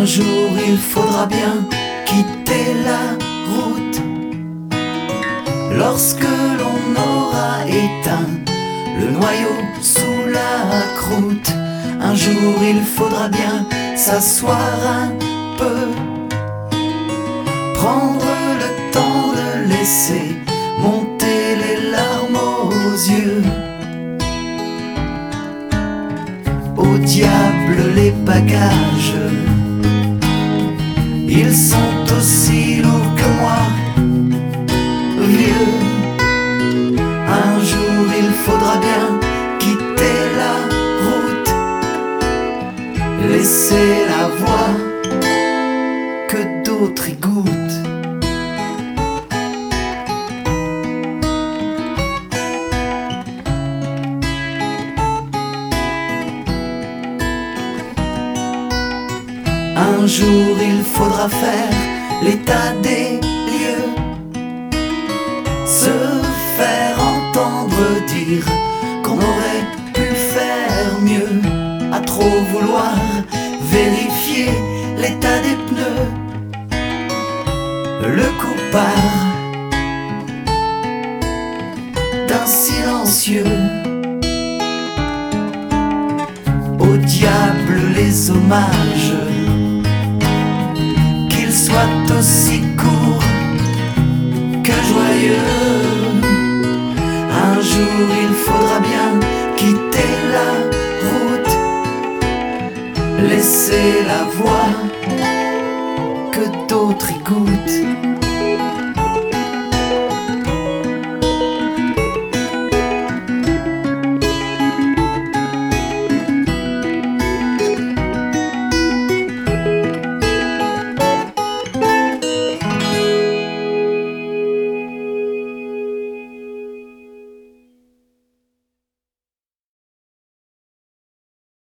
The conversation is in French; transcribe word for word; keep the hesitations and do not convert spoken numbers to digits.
Un jour il faudra bien quitter la route, lorsque l'on aura éteint le noyau sous la croûte. Un jour il faudra bien s'asseoir un peu, prendre le temps de laisser monter les larmes aux yeux. Au diable les bagages, ils sont aussi lourds que moi, vieux. Un jour il faudra bien quitter la route, laisser la voie que d'autres y goûtent. Un jour il faudra faire l'état des lieux, se faire entendre dire qu'on aurait pu faire mieux, à trop vouloir vérifier l'état des pneus. Le coupard d'un silencieux. Au diable les hommages, soit aussi court que joyeux. Un jour il faudra bien quitter la route, laisser la voie que d'autres y goûtent.